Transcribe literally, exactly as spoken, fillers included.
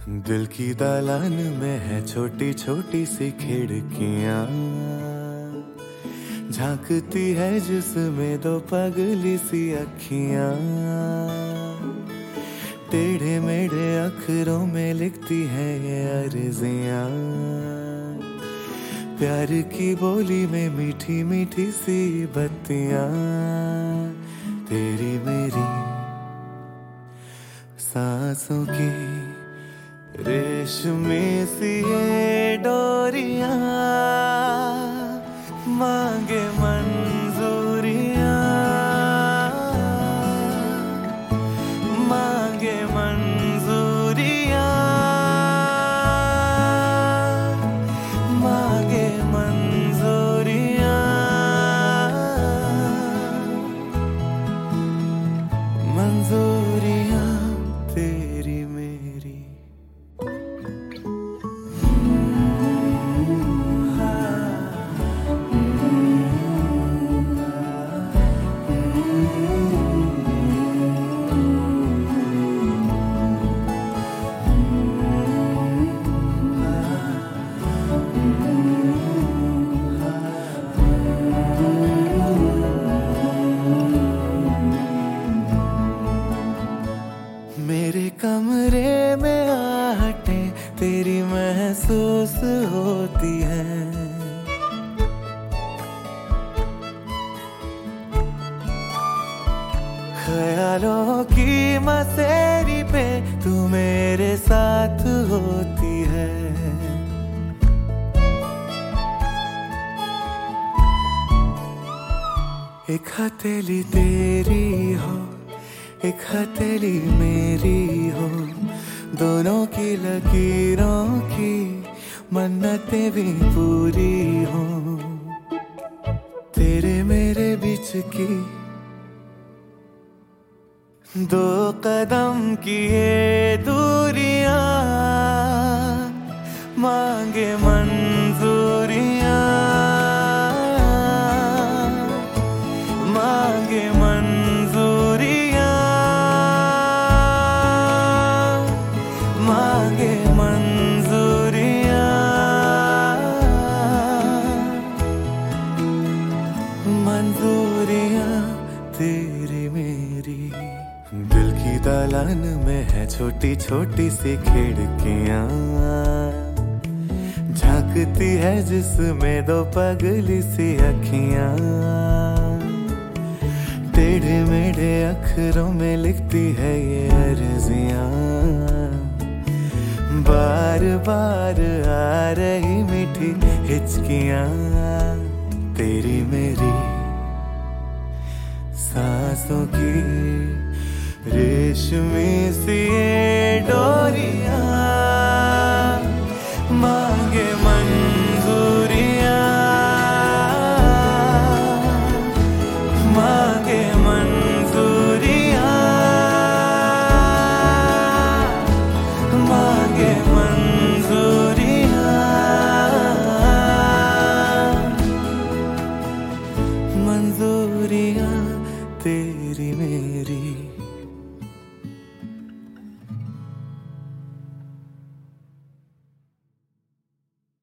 दिल की दालान में है छोटी छोटी सी खिड़कियां, झांकती है जिसमें दो पगली सी अखियां। टेढ़े मेढ़े अखरों में लिखती है ये अर्जियां, प्यार की बोली में मीठी मीठी सी बत्तियां। तेरी मेरी सांसों की रेशमी सी ये डोरियां, मांगे मंजूरियां, मांगे मंजूरियां, मांगे मंजूरियां, मंजूरियां तेरी मेरी। मेरे कमरे में आहटें तेरी महसूस होती हैं, ख्यालों की मसेरी पे तू मेरे साथ होती है। एक हथेली तेरी हो, एक हथेली मेरी हो, दोनों की लकीरों की मन्नतें भी पूरी हो। तेरे मेरे बीच की दो कदम की ये दूरियां, मांगे मंजूरियां, मांगे मंजूरियां, मांगे मंजूरियां, मंजूरियां तेरी मेरी। दिल की दालान में है छोटी छोटी सी खिड़कियां, झांकती है जिसमें दो पगली सी अखियां। टेढ़े मेढ़े अखरों में लिखती है ये अर्जियां, बार बार आ रही मीठी हिचकियां। तेरी मेरी सांसों की रेशमी सी ये डोरियां, मांगे मंजूरियां, मांगे मंजूरियां, मांगे मंजूरियां, मंजूरियां तेरी मेरी।